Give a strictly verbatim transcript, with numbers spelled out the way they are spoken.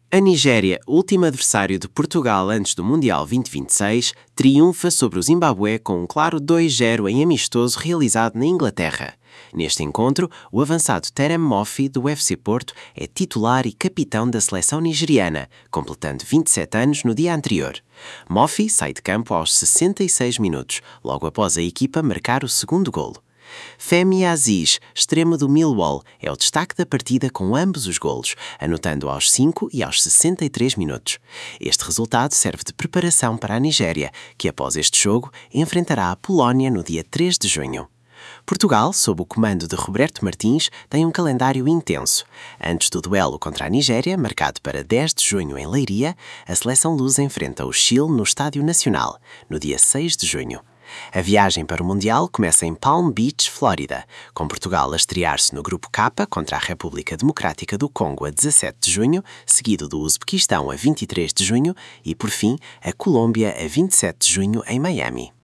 A Nigéria, último adversário de Portugal antes do Mundial vinte e vinte e seis, triunfa sobre o Zimbábue com um claro dois a zero em amistoso realizado na Inglaterra. Neste encontro, o avançado Terem Moffi, do U F C Porto, é titular e capitão da seleção nigeriana, completando vinte e sete anos no dia anterior. Moffi sai de campo aos sessenta e seis minutos, logo após a equipa marcar o segundo golo. Femi Aziz, extremo do Millwall, é o destaque da partida com ambos os golos, anotando aos cinco e aos sessenta e três minutos. Este resultado serve de preparação para a Nigéria, que após este jogo enfrentará a Polónia no dia três de junho. Portugal, sob o comando de Roberto Martins, tem um calendário intenso. Antes do duelo contra a Nigéria, marcado para dez de junho em Leiria, a seleção lusa enfrenta o Chile no Estádio Nacional, no dia seis de junho. A viagem para o Mundial começa em Palm Beach, Flórida, com Portugal a estrear-se no Grupo K contra a República Democrática do Congo a dezassete de junho, seguido do Uzbequistão a vinte e três de junho e, por fim, a Colômbia a vinte e sete de junho em Miami.